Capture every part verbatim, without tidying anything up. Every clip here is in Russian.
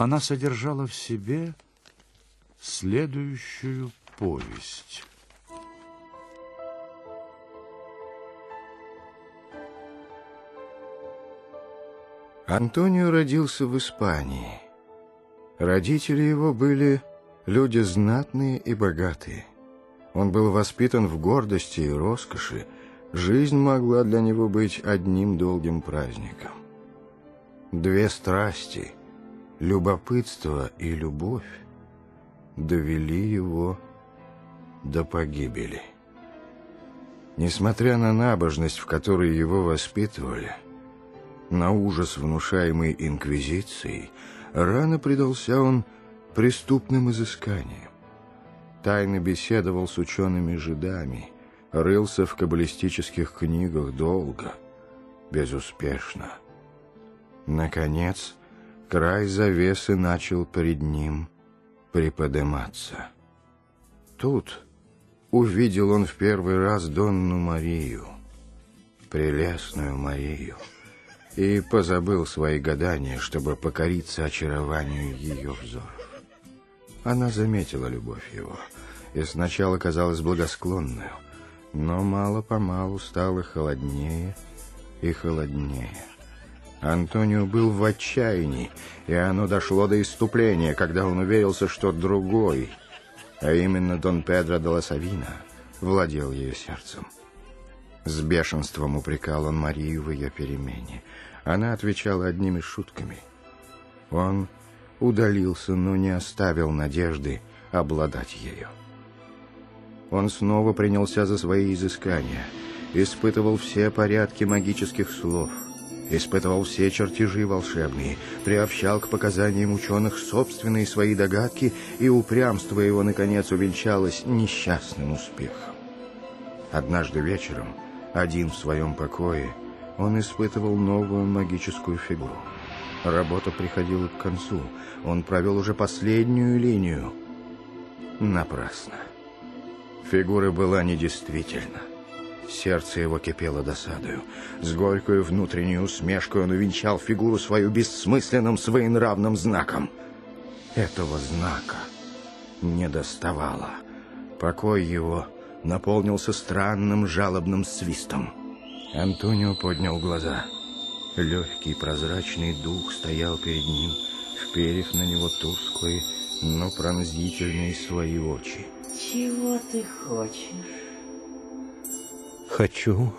Она содержала в себе следующую повесть. Антонио родился в Испании. Родители его были люди знатные и богатые. Он был воспитан в гордости и роскоши. Жизнь могла для него быть одним долгим праздником. Две страсти, любопытство и любовь, довели его до погибели. Несмотря на набожность, в которой его воспитывали, на ужас, внушаемый инквизицией, рано предался он преступным изысканиям. Тайно беседовал с учеными-жидами, рылся в каббалистических книгах долго, безуспешно. Наконец, край завесы начал пред ним приподниматься. Тут увидел он в первый раз Донну Марию, прелестную Марию, и позабыл свои гадания, чтобы покориться очарованию ее взоров. Она заметила любовь его и сначала казалась благосклонной, но мало-помалу стала холоднее и холоднее. Антонио был в отчаянии, и оно дошло до исступления, когда он уверился, что другой, а именно Дон Педро де ла Савина, владел ее сердцем. С бешенством упрекал он Марию в ее перемене. Она отвечала одними шутками. Он удалился, но не оставил надежды обладать ею. Он снова принялся за свои изыскания, испытывал все порядки магических слов, испытывал все чертежи волшебные, приобщал к показаниям ученых собственные свои догадки, и упрямство его, наконец, увенчалось несчастным успехом. Однажды вечером, один в своем покое, он испытывал новую магическую фигуру. Работа приходила к концу. Он провел уже последнюю линию. Напрасно. Фигура была недействительна. Сердце его кипело досадою. С горькой внутренней усмешкой он увенчал фигуру свою бессмысленным своенравным знаком. Этого знака не доставало. Покой его наполнился странным жалобным свистом. Антонио поднял глаза. Легкий прозрачный дух стоял перед ним, вперев на него тусклые, но пронзительные свои очи. Чего ты хочешь? Хочу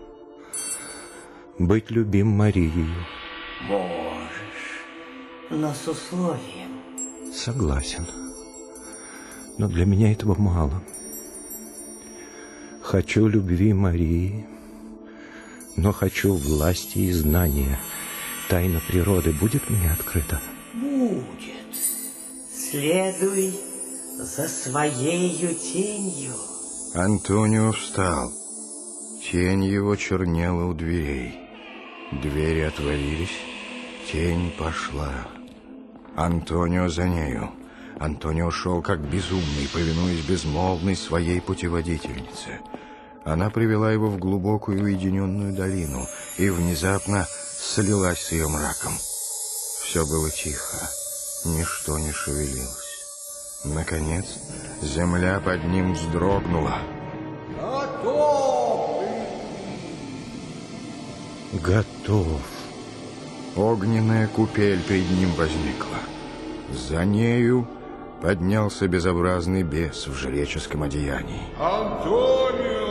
быть любим Марией. Можешь, но с условием. Согласен, но для меня этого мало. Хочу любви Марии, но хочу власти и знания. Тайна природы будет мне открыта? Будет. Следуй за своею тенью. Антонио встал. Тень его чернела у дверей. Двери отворились, тень пошла. Антонио за нею. Антонио шел как безумный, повинуясь безмолвной своей путеводительнице. Она привела его в глубокую уединенную долину и внезапно слилась с ее мраком. Все было тихо, ничто не шевелилось. Наконец, земля под ним вздрогнула. Готов! Готов. Огненная купель перед ним возникла. За нею поднялся безобразный бес в жреческом одеянии. Антонио!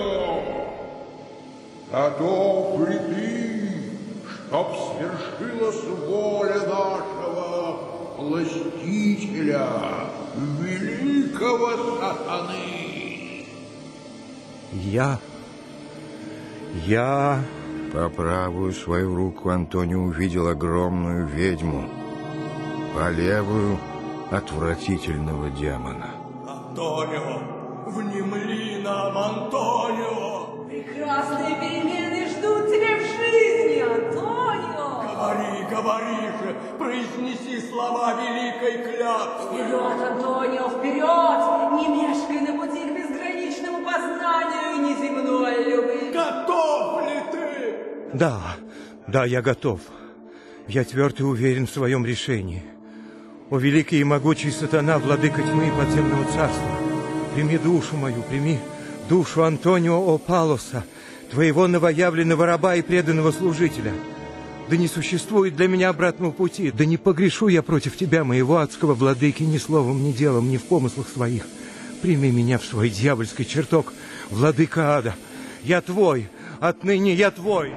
Готов ли ты, чтоб свершилась воля нашего властителя, великого сатаны? Я... Я... По правую свою руку Антонио увидел огромную ведьму, по левую — отвратительного демона. Антонио, внемли нам, Антонио! Прекрасные перемены ждут тебя в жизни, Антонио! Говори, говори же, произнеси слова великой клятвы! Вперед, Антонио, вперед! Не мешкай на пути к безграничному познанию неземной любви! Готов ли ты? Да, да, я готов. Я тверд и уверен в своем решении. О, великий и могучий сатана, владыка тьмы и подземного царства, прими душу мою, прими душу Антонио О Палоса, твоего новоявленного раба и преданного служителя. Да не существует для меня обратного пути, да не погрешу я против тебя, моего адского владыки, ни словом, ни делом, ни в помыслах своих. Прими меня в свой дьявольский чертог, владыка ада. Я твой, отныне я твой.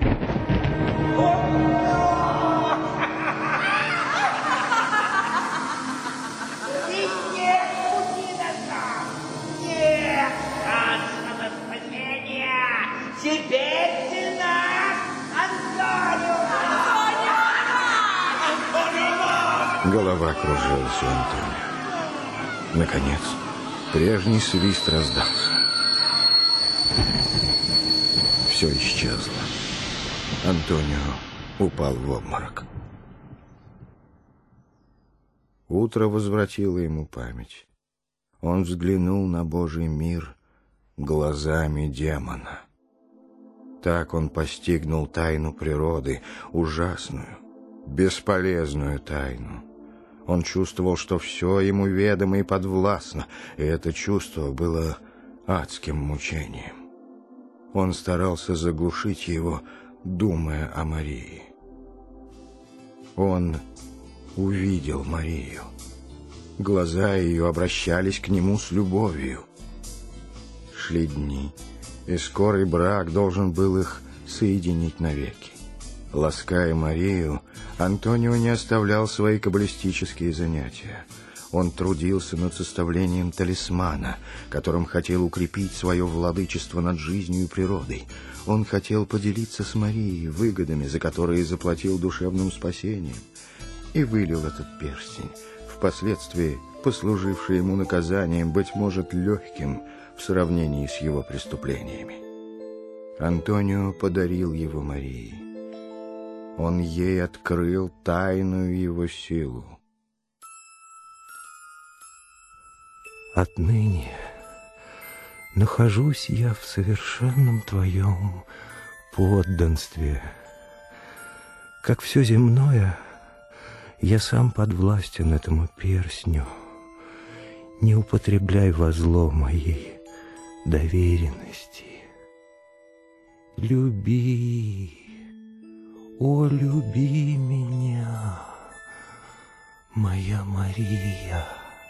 Теперь ты наш, Антонио! Голова кружилась у Антонио. Наконец, прежний свист раздался. Все исчезло. Антонио упал в обморок. Утро возвратило ему память. Он взглянул на Божий мир глазами демона. Так он постигнул тайну природы, ужасную, бесполезную тайну. Он чувствовал, что все ему ведомо и подвластно, и это чувство было адским мучением. Он старался заглушить его, думая о Марии. Он увидел Марию. Глаза ее обращались к нему с любовью. Шли дни, и скорый брак должен был их соединить навеки. Лаская Марию, Антонио не оставлял свои каббалистические занятия. Он трудился над составлением талисмана, которым хотел укрепить свое владычество над жизнью и природой. Он хотел поделиться с Марией выгодами, за которые заплатил душевным спасением, и вылил этот перстень, впоследствии послуживший ему наказанием, быть может, легким в сравнении с его преступлениями. Антонио подарил его Марии. Он ей открыл тайную его силу. Отныне нахожусь я в совершенном твоем подданстве. Как все земное, я сам подвластен этому перстню. Не употребляй во зло моей доверенности. Люби, о, люби меня, моя Мария.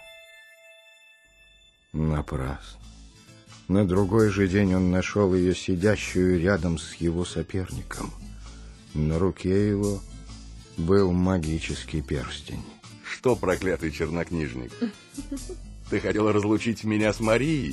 Напрасно. На другой же день он нашел ее сидящую рядом с его соперником. На руке его был магический перстень. Что, проклятый чернокнижник? Ты хотел разлучить меня с Марией?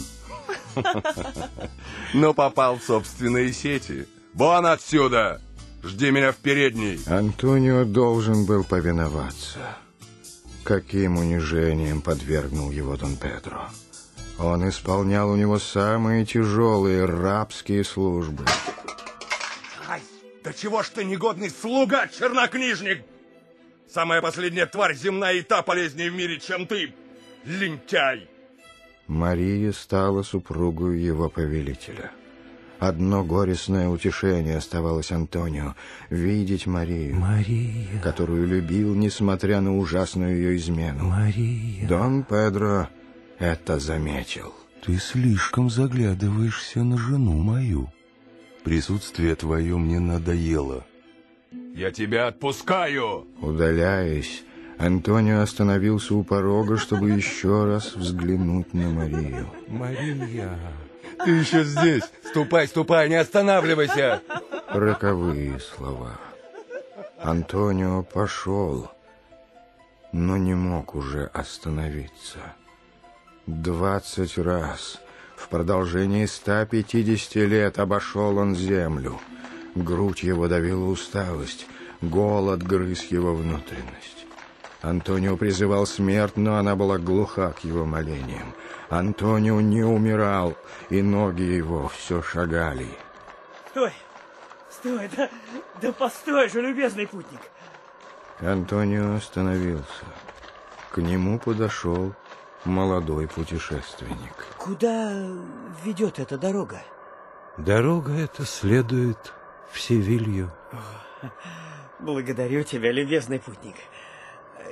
Но попал в собственные сети. Вон отсюда! Жди меня в передней. Антонио должен был повиноваться. Каким унижением подвергнул его Дон Педро. Он исполнял у него самые тяжелые рабские службы. Ай, да чего ж ты негодный слуга, чернокнижник! Самая последняя тварь земная и та полезнее в мире, чем ты, лентяй! Мария стала супругой его повелителя. Одно горестное утешение оставалось Антонио — видеть Марию, Мария, которую любил, несмотря на ужасную ее измену. Мария. Дон Педро это заметил. Ты слишком заглядываешься на жену мою. Присутствие твое мне надоело. Я тебя отпускаю! Удаляясь, Антонио остановился у порога, чтобы еще раз взглянуть на Марию. Мария. Ты еще здесь! Ступай, ступай, не останавливайся! Роковые слова. Антонио пошел, но не мог уже остановиться. Двадцать раз в продолжении ста пятидесяти лет обошел он землю. Грудь его давила усталость, голод грыз его внутренность. Антонио призывал смерть, но она была глуха к его молениям. Антонио не умирал, и ноги его все шагали. Стой, стой, да, да постой же, любезный путник. Антонио остановился. К нему подошел молодой путешественник. Куда ведет эта дорога? Дорога эта следует в Севилью. Благодарю тебя, любезный путник.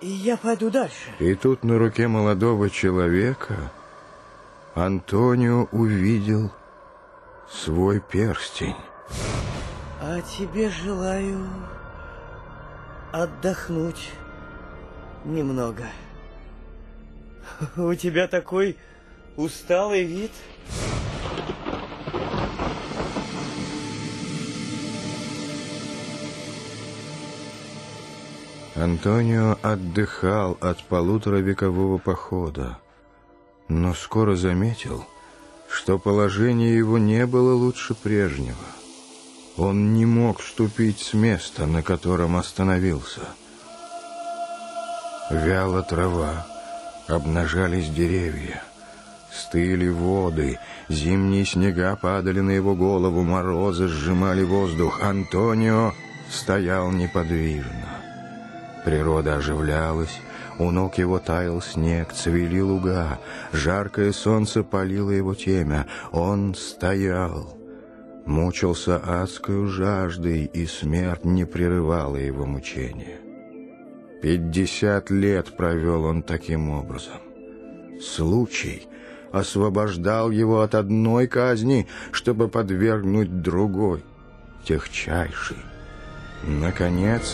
И я пойду дальше. И тут на руке молодого человека Антонио увидел свой перстень. А тебе желаю отдохнуть немного. У тебя такой усталый вид. Антонио отдыхал от полуторавекового похода, но скоро заметил, что положение его не было лучше прежнего. Он не мог ступить с места, на котором остановился. Вяла трава, обнажались деревья, стыли воды, зимние снега падали на его голову, морозы сжимали воздух. Антонио стоял неподвижно. Природа оживлялась, у ног его таял снег, цвели луга, жаркое солнце палило его темя. Он стоял, мучился адскою жаждой, и смерть не прерывала его мучения. Пятьдесят лет провел он таким образом. Случай освобождал его от одной казни, чтобы подвергнуть другой, техчайшей. Наконец...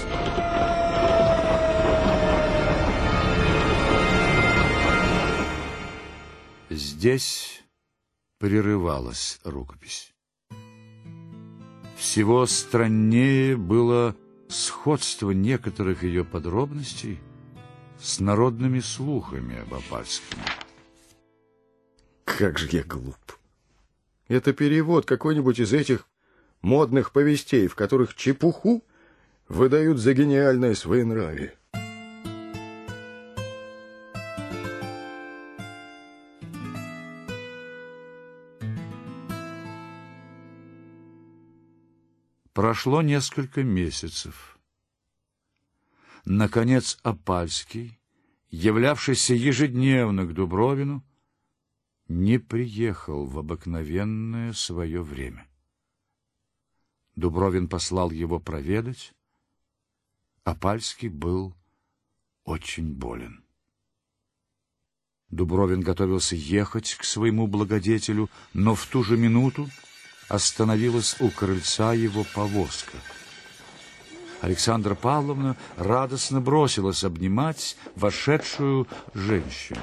Здесь прерывалась рукопись. Всего страннее было сходство некоторых ее подробностей с народными слухами об Опальском. Как же я глуп. Это перевод какой-нибудь из этих модных повестей, в которых чепуху выдают за гениальное своенравие. Прошло несколько месяцев. Наконец Опальский, являвшийся ежедневно к Дубровину, не приехал в обыкновенное свое время. Дубровин послал его проведать. Опальский был очень болен. Дубровин готовился ехать к своему благодетелю, но в ту же минуту остановилась у крыльца его повозка. Александра Павловна радостно бросилась обнимать вошедшую женщину.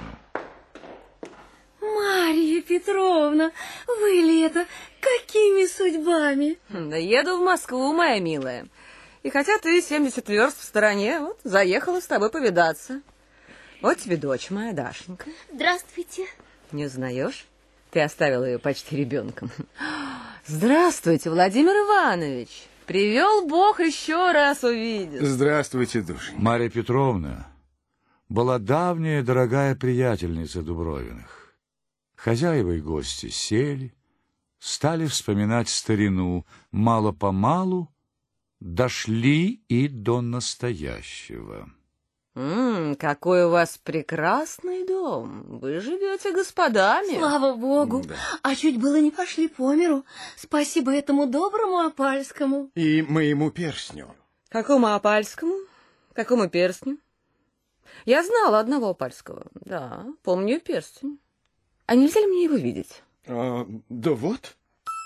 Марья Петровна, вы ли это? Какими судьбами? Да еду в Москву, моя милая. И хотя ты семьдесят верст в стороне, вот заехала с тобой повидаться. Вот тебе дочь моя, Дашенька. Здравствуйте. Не узнаешь? Ты оставила ее почти ребенком. Здравствуйте, Владимир Иванович. Привел Бог еще раз увидеть. Здравствуйте, душенька. Марья Петровна была давняя дорогая приятельница Дубровиных. Хозяева и гости сели, стали вспоминать старину. Мало-помалу дошли и до настоящего. М-м, какой у вас прекрасный дом. Вы живете господами. Слава Богу. Да. А чуть было не пошли по миру. Спасибо этому доброму Опальскому. И моему перстню. Какому Опальскому? Какому перстню? Я знала одного Опальского. Да, помню перстень. А нельзя ли мне его видеть? А, да вот.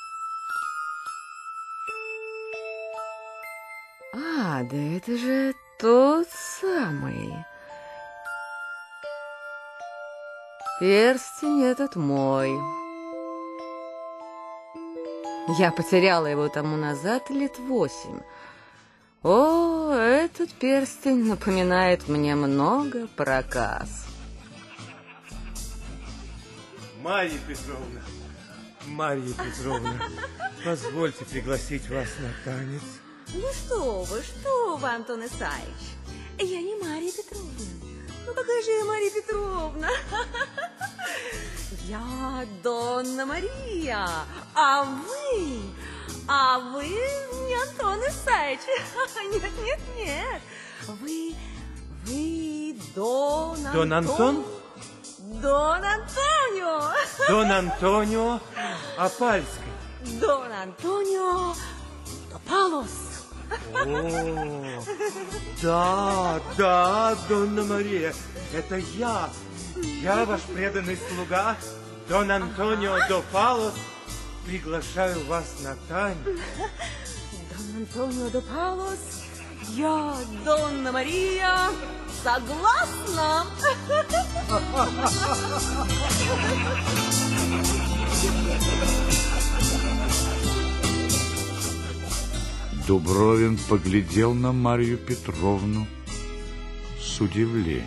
А, да это же тот самый. Перстень этот мой. Я потеряла его тому назад лет восемь. О, этот перстень напоминает мне много проказ. Марья Петровна, Марья Петровна, позвольте пригласить вас на танец. Ну что вы, что вы, Антон Исаевич? Я не Марья Петровна. Ну какая же я Марья Петровна? Я Донна Мария, а вы, а вы не Антон Исаевич. Нет, нет, нет. Вы, вы Дон Антон. Дон Антон? Дон Антонио. Дон Антонио Опальский. Дон Антонио Палос. О, да, да, Донна Мария, это я. Я, ваш преданный слуга, Дон Антонио до Палос, приглашаю вас на танец. Дон Антонио де Палос, я, Донна Мария, согласна. Дубровин поглядел на Марью Петровну с удивлением.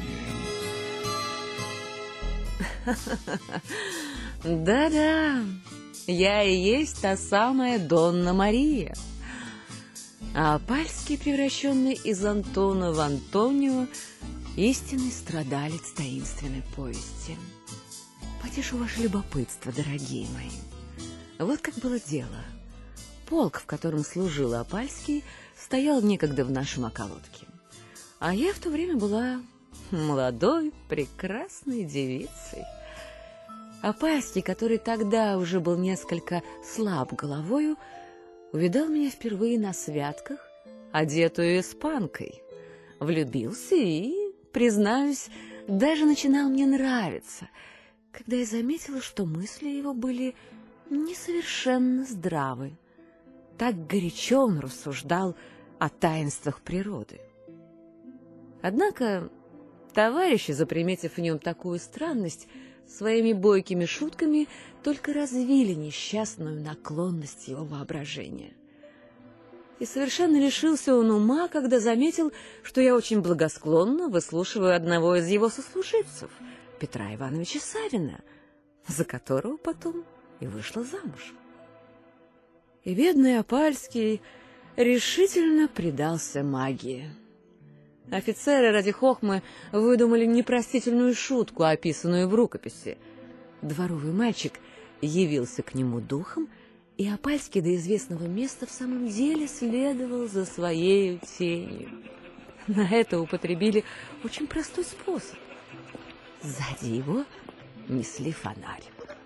Да-да, я и есть та самая Донна Мария. А Опальский, превращенный из Антона в Антонио, истинный страдалец таинственной повести. Потешу ваше любопытство, дорогие мои. Вот как было дело. Полк, в котором служил Опальский, стоял некогда в нашем околотке. А я в то время была молодой, прекрасной девицей. Опальский, который тогда уже был несколько слаб головою, увидал меня впервые на святках, одетую испанкой. Влюбился и, признаюсь, даже начинал мне нравиться, когда я заметила, что мысли его были несовершенно здравы. Так горячо он рассуждал о таинствах природы. Однако товарищи, заприметив в нем такую странность, своими бойкими шутками только развили несчастную наклонность его воображения. И совершенно лишился он ума, когда заметил, что я очень благосклонно выслушиваю одного из его сослуживцев, Петра Ивановича Савина, за которого потом и вышла замуж. И бедный Опальский решительно предался магии. Офицеры ради хохмы выдумали непростительную шутку, описанную в рукописи. Дворовый мальчик явился к нему духом, и Опальский до известного места в самом деле следовал за своей тенью. На это употребили очень простой способ. Сзади его несли фонарь.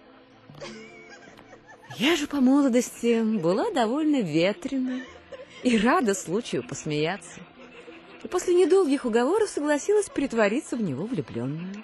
Я же по молодости была довольно ветреной и рада случаю посмеяться. И после недолгих уговоров согласилась притвориться в него влюбленную.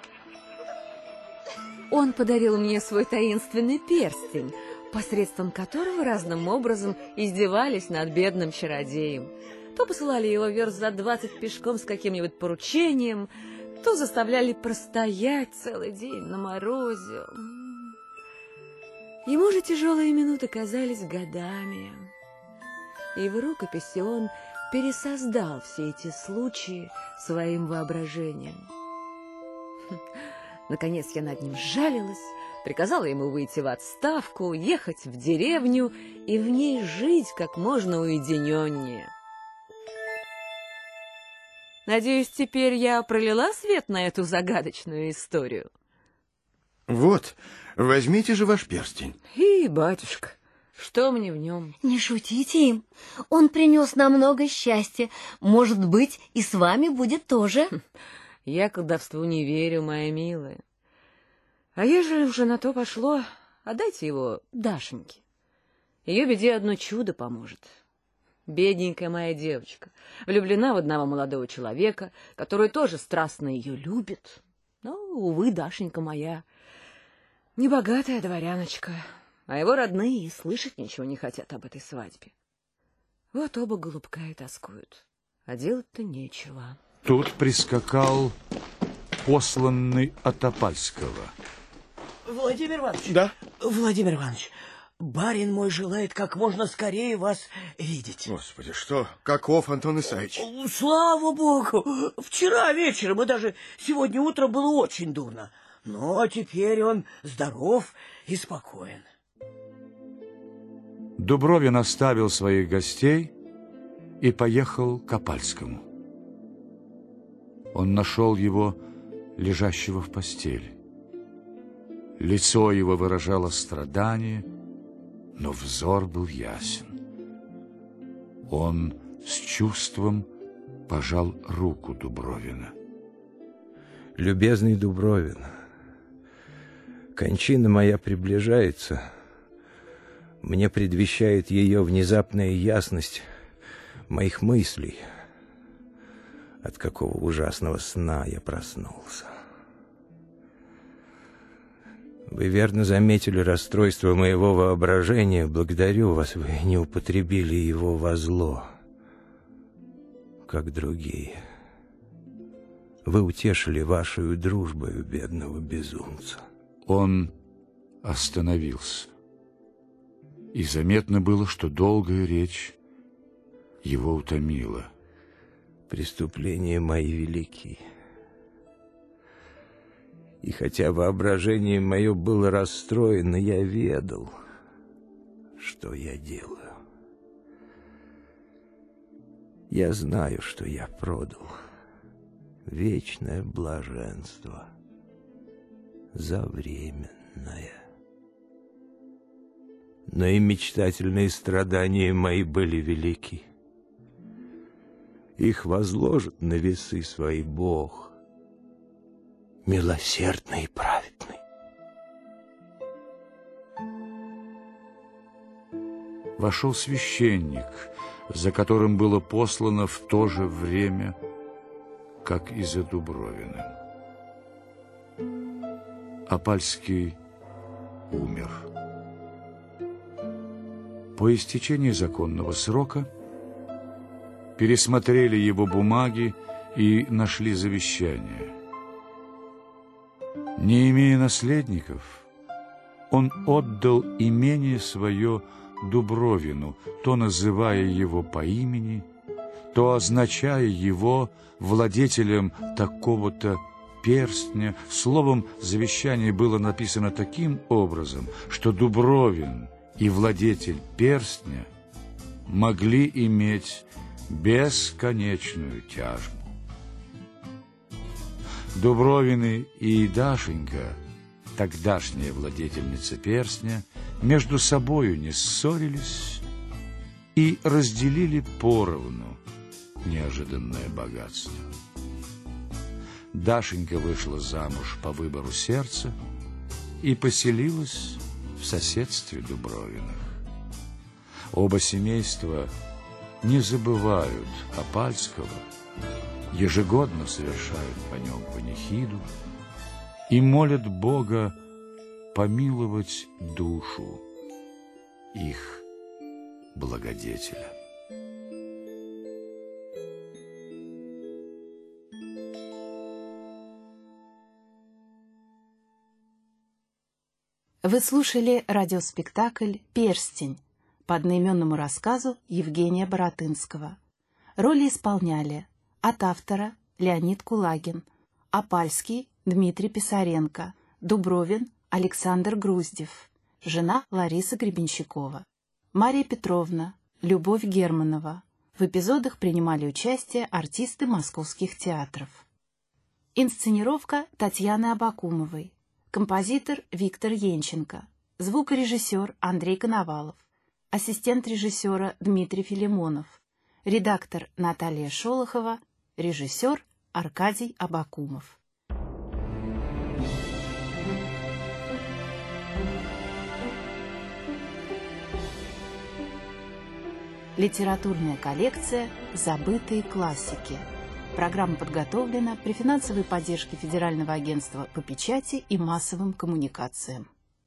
Он подарил мне свой таинственный перстень, посредством которого разным образом издевались над бедным чародеем. То посылали его верст за двадцать пешком с каким-нибудь поручением, то заставляли простоять целый день на морозе. Ему же тяжелые минуты казались годами. И в рукописи он пересоздал все эти случаи своим воображением. Наконец я над ним сжалилась, приказала ему выйти в отставку, ехать в деревню и в ней жить как можно уединеннее. Надеюсь, теперь я пролила свет на эту загадочную историю. Вот, возьмите же ваш перстень. И, батюшка, что мне в нем? Не шутите им. Он принес нам много счастья. Может быть, и с вами будет тоже. Я колдовству не верю, моя милая. А ежели уже на то пошло, отдайте его Дашеньке. Ее беде одно чудо поможет. Бедненькая моя девочка, влюблена в одного молодого человека, который тоже страстно ее любит. Но, увы, Дашенька моя, небогатая дворяночка, а его родные и слышать ничего не хотят об этой свадьбе. Вот оба голубка и тоскуют, а делать-то нечего. Тут прискакал посланный от Опальского. Владимир Иванович. Да? Владимир Иванович, барин мой желает как можно скорее вас видеть. Господи, что? Каков, Антон Исаевич? Слава богу! Вчера вечером и даже сегодня утром было очень дурно. Но теперь он здоров и спокоен. Дубровин оставил своих гостей и поехал к Опальскому. Он нашел его лежащего в постели. Лицо его выражало страдание, но взор был ясен. Он с чувством пожал руку Дубровина. Любезный Дубровин, кончина моя приближается. Мне предвещает ее внезапная ясность моих мыслей, от какого ужасного сна я проснулся. Вы верно заметили расстройство моего воображения. Благодарю вас, вы не употребили его во зло, как другие. Вы утешили вашей дружбою бедного безумца. Он остановился, и заметно было, что долгая речь его утомила. Преступления мои велики. И хотя воображение мое было расстроено, я ведал, что я делаю. Я знаю, что я продал вечное блаженство за временное. Но и мечтательные страдания мои были велики. Их возложит на весы свои Бог, милосердный и праведный. Вошел священник, за которым было послано в то же время, как и за Дубровиным. Опальский умер. По истечении законного срока пересмотрели его бумаги и нашли завещание. Не имея наследников, он отдал имение свое Дубровину, то называя его по имени, то означая его владетелем такого-то перстня. Словом, завещание было написано таким образом, что Дубровин и владетель перстня могли иметь бесконечную тяжбу. Дубровины и Дашенька, тогдашняя владетельница перстня, между собою не ссорились и разделили поровну неожиданное богатство. Дашенька вышла замуж по выбору сердца и поселилась в соседстве Дубровиных. Оба семейства не забывают Опальского, ежегодно совершают по нем панихиду и молят Бога помиловать душу их благодетеля. Вы слушали радиоспектакль «Перстень» по одноименному рассказу Евгения Баратынского. Роли исполняли от автора Леонид Кулагин, Опальский Дмитрий Писаренко, Дубровин Александр Груздев, жена Лариса Гребенщикова, Мария Петровна, Любовь Германова. В эпизодах принимали участие артисты московских театров. Инсценировка Татьяны Абакумовой, композитор Виктор Янченко, звукорежиссер Андрей Коновалов, ассистент режиссера Дмитрий Филимонов, редактор Наталья Шолохова, режиссер Аркадий Абакумов. Литературная коллекция «Забытые классики». Программа подготовлена при финансовой поддержке Федерального агентства по печати и массовым коммуникациям.